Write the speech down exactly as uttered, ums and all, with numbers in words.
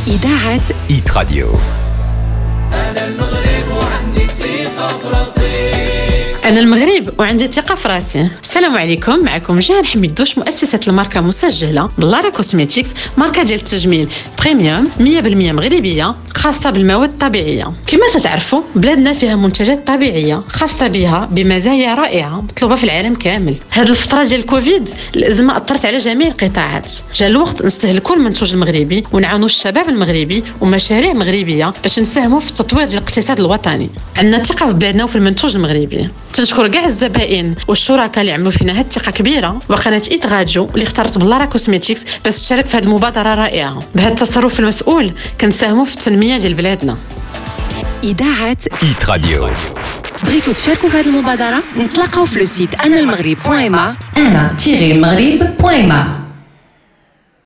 إذاعة إيت راديو. أنا المغرب وعندي ثقة في راسي. أنا المغرب وعندي ثقة في راسي. السلام عليكم، معكم جيهان حميدوش، مؤسسة الماركة مسجلة بلارا كوسميتيكس، ماركة ديال التجميل بريميوم مية بالمية مغربية، خاصة بالمواد الطبيعية. كما تتعرفوا بلادنا فيها منتجات طبيعية خاصة بها بمزايا رائعة مطلوبة في العالم كامل. هذه الفترة ديال الكوفيد الأزمة أثرت على جميع القطاعات، جاء الوقت نستهلكوا المنتوج المغربي ونعاونوا الشباب المغربي ومشاريع مغربية باش نساهموا في التطوير ديال الاقتصاد الوطني. عندنا ثقة في بلادنا وفي المنتوج المغربي. تنشكر كاع الزبائن والشركاء اللي عملوا فينا هاد الثقة كبيرة، وقناة إيت راديو اللي اختارت بلارا كوسميتيكس باش تشارك في هذه المبادرة رائعة. بهذا التصرف المسؤول كنساهموا في التنمية ديال بلادنا. إذاعة إيت راديو. بغيتوا تشاركوا في هذه المبادرة؟ نتلاقاو في لو سيت أنا المغرب بوان ما أنا تيري المغرب بوان ما.